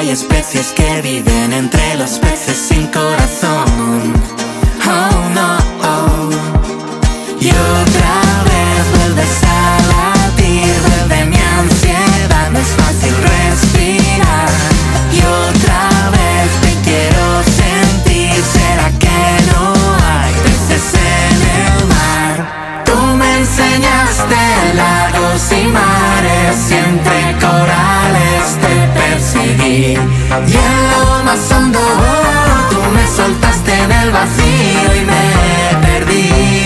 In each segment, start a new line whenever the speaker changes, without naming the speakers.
hay especies que viven entre los peces sin corazón. Oh no, oh. Y otra vez vuelves a latir, vuelve mi ansiedad, no es fácil respirar. Y otra vez te quiero sentir, ¿será que no hay peces en el mar? Tú me enseñaste lagos y mares y entre corales te perseguí. Y en lo más hondo tú me soltaste en el vacío y me perdí.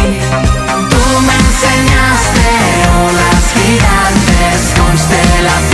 Tú me enseñaste olas gigantes, constelaciones